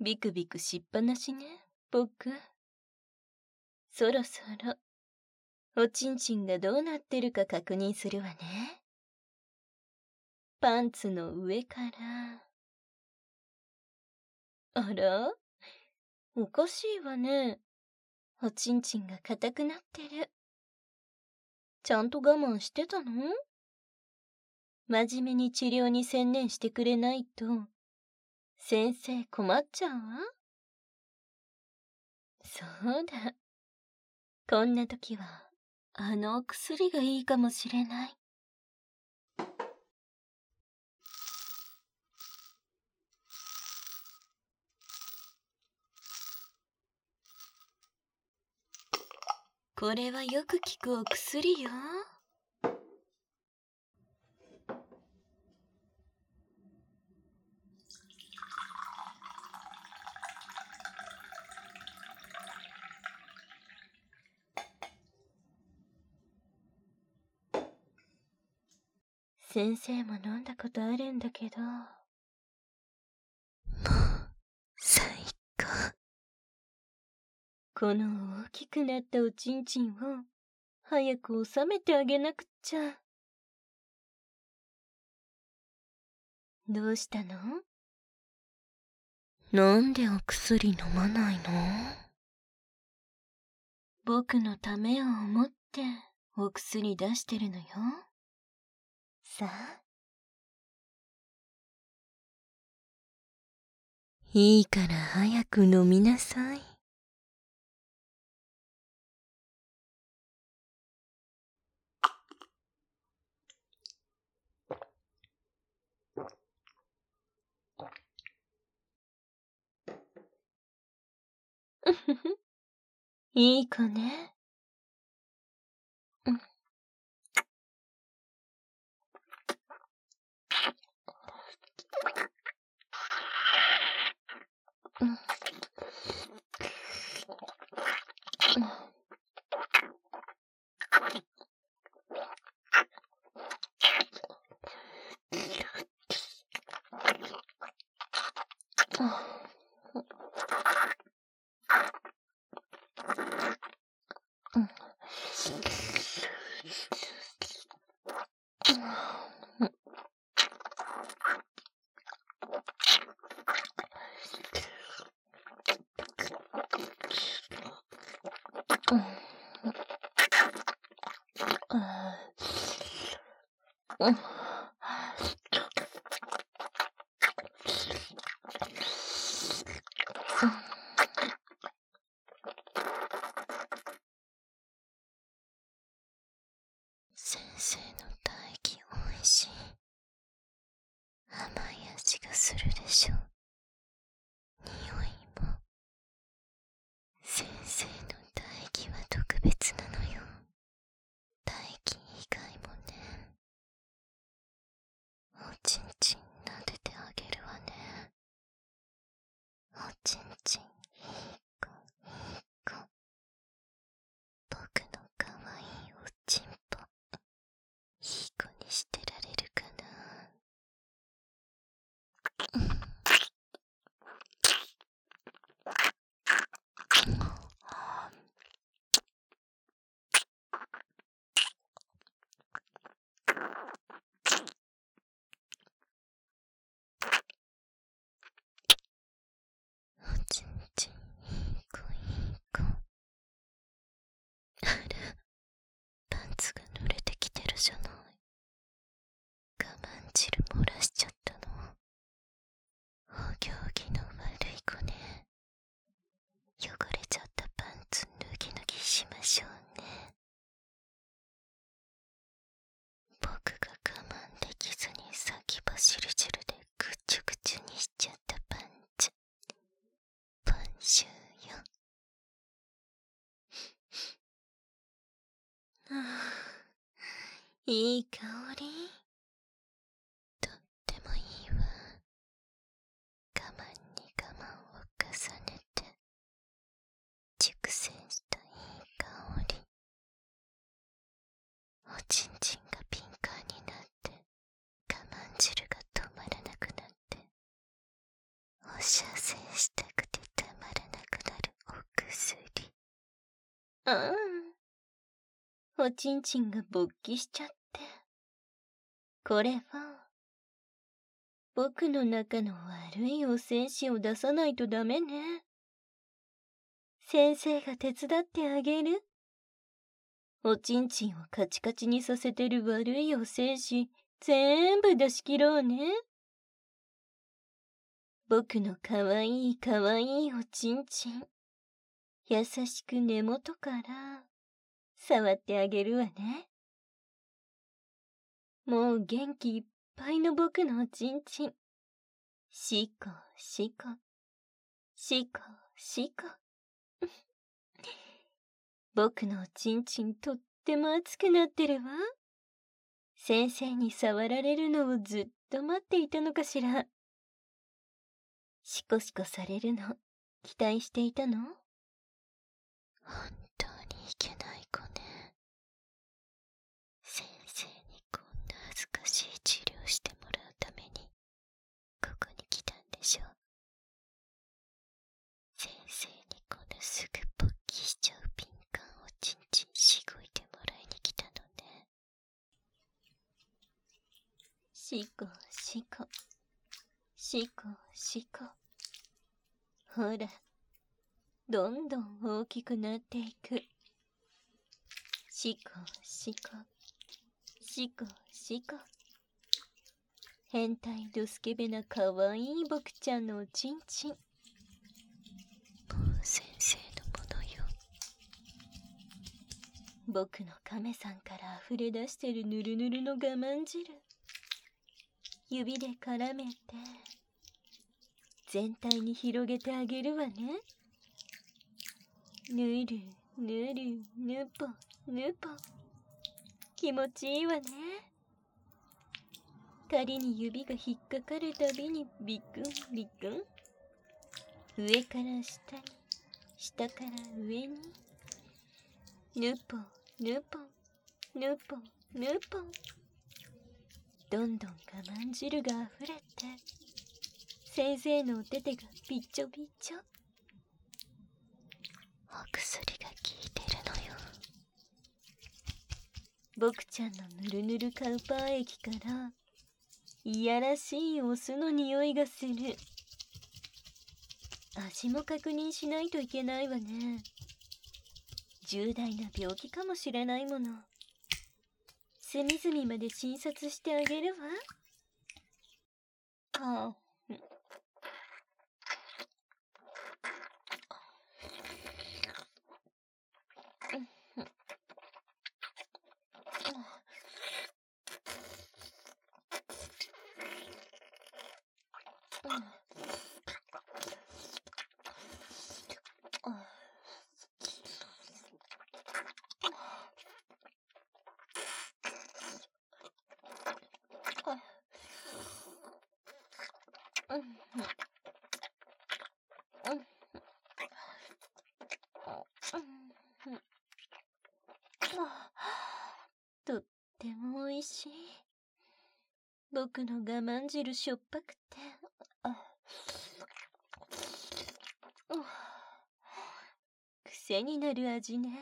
ビクビクしっぱなしね、僕。そろそろ、おちんちんがどうなってるか確認するわね。パンツの上から。あら？おかしいわね。おちんちんが硬くなってる。ちゃんと我慢してたの？真面目に治療に専念してくれないと、先生困っちゃうわ。そうだ。こんな時は、あのお薬がいいかもしれない。これはよく効くお薬よ。先生も飲んだことあるんだけど。もう、最高。この大きくなったおちんちんを、早く収めてあげなくっちゃ。どうしたの？なんでお薬飲まないの？僕のためを思ってお薬出してるのよ。さあ。いいから早く飲みなさい。うふふ。いい子ね。うん。うん。うん。先生の唾液おいしい。甘い味がするでしょ。匂いも。先生の唾液は特別なのよ。唾液以外もね。おちんちん撫でてあげるわね。おちんちんいい子いい子。僕のかわいいおちんぽ、いい子にしてられるかな。おちんちんいい子いい子。あら、パンツが濡れてきてるじゃない。我慢汁漏らしちゃったの。お行儀の悪い子ね。汚れちゃったパンツ脱ぎしましょうね。僕が我慢できずに先走る汁でぐちゅぐちゅにしちゃったパンツ。ポンシューよ。いい香り。とってもいいわ。我慢に我慢を重ねて熟成したいい香り。おちんちんがピンカーになって我慢汁が止まらなくなって、お射精したくああ、おちんちんが勃起しちゃって。これは、僕の中の悪いお精子を出さないとダメね。先生が手伝ってあげる。おちんちんをカチカチにさせてる悪いお精子、全部出し切ろうね。僕のかわいいかわいいおちんちん。優しく根元から触ってあげるわね。もう元気いっぱいの僕のおちんちん。しこしこ、しこしこ。僕のおちんちんとっても熱くなってるわ。先生に触られるのをずっと待っていたのかしら。シコシコされるの期待していたの？本当にいけない子ね。先生にこんな恥ずかしい治療してもらうためにここに来たんでしょ。先生にこのすぐ勃起しちゃう敏感をちんちんしごいてもらいに来たのね。しこしこ、しこしこ。ほら、どんどん大きくなっていく。しこしこ、しこしこ。変態ドスケベなかわいい僕ちゃんのおちんちん。もう先生のものよ。僕の亀さんから溢れ出してるぬるぬるの我慢汁。指で絡めて全体に広げてあげるわね。ぬるぬるぬぽぬぽ。気持ちいいわね。仮に指が引っかかるたびにビクンビクン。上から下に、下から上に。ぬぽぬぽぬぽぬぽ。どんどん我慢汁があふれて、先生のお手手がびっちょびっちょ。お薬が効いてるのよ。僕ちゃんのぬるぬるカウパー液からいやらしいお酢の匂いがする。味も確認しないといけないわね。重大な病気かもしれないもの。隅々まで診察してあげるわ。ああ。とってもおいしい。僕の我慢汁しょっぱくて。癖になる味ね。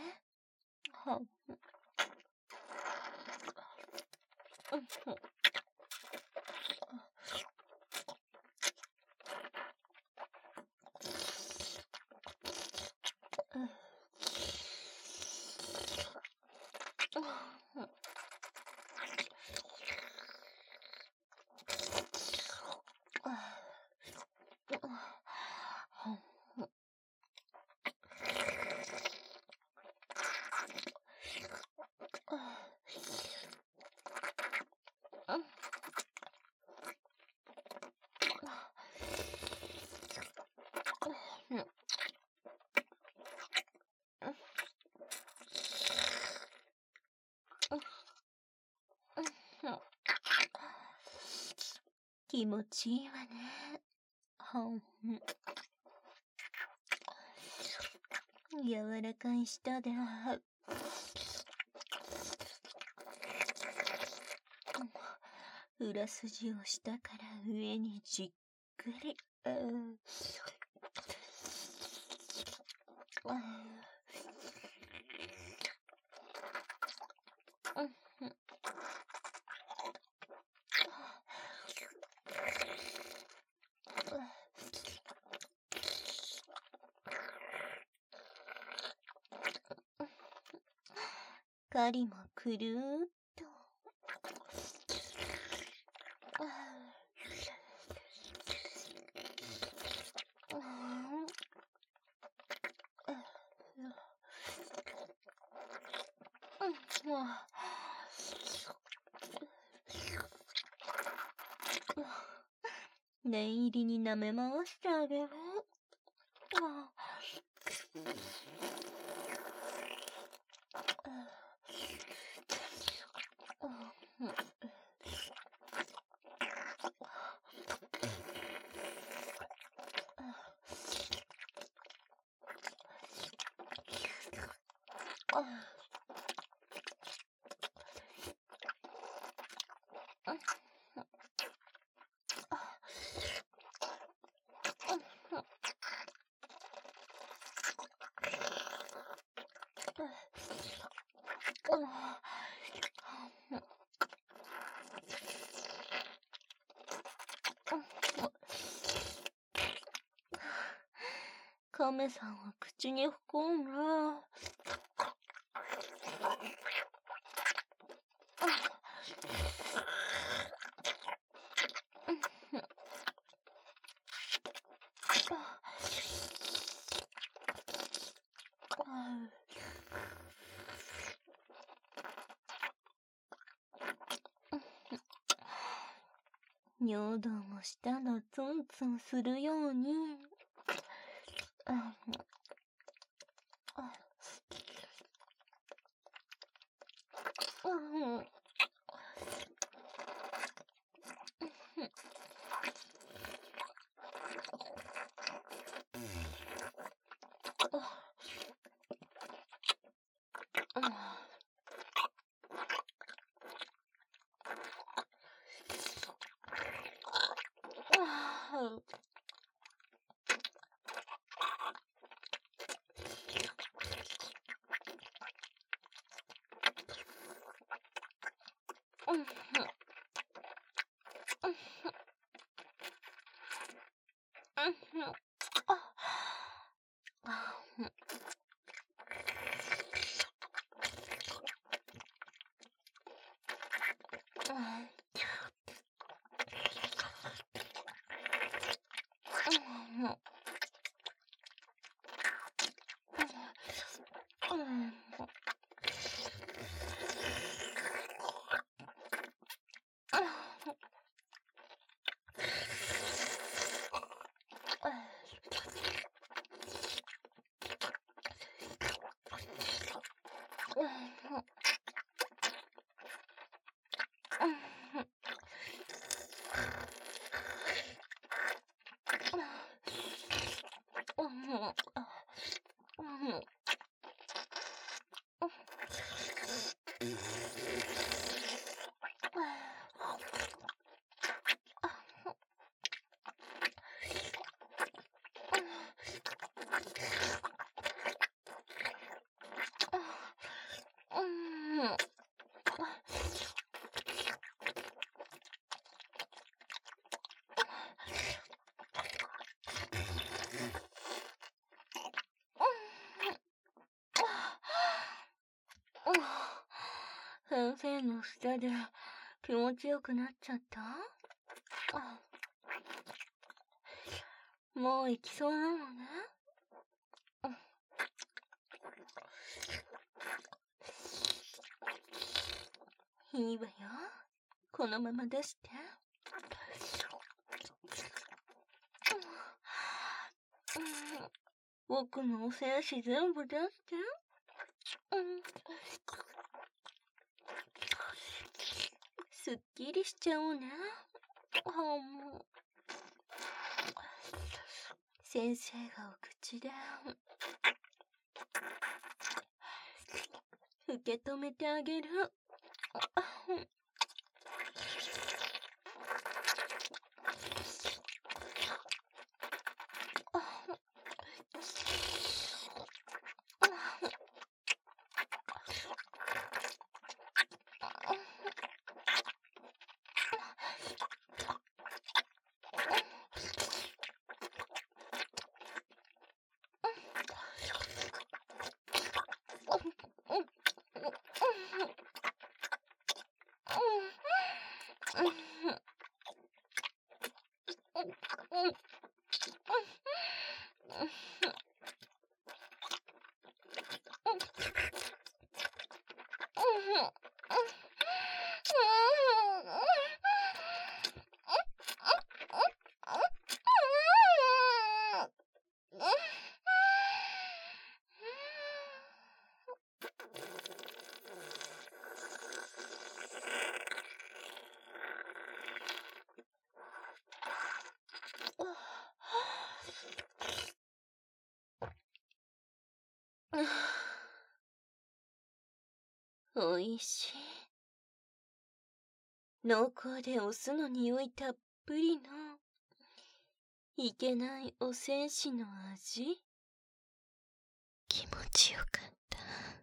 気持ちいいわね。柔らかい舌で裏筋を下から上にじっくり。 りもくるーっと。念入りに舐め回してあげる。亀さんは口に含んだ。尿道も舌がツンツンするように。先生の舌で気持ちよくなっちゃった？もう行きそうなのね。いいわよ。このまま出して。僕のお精子全部出して。すっきりしちゃおうね。先生がお口で受け止めてあげる。 おいしい。濃厚でお酢の匂いたっぷりのいけないお戦士の味。気持ちよかった。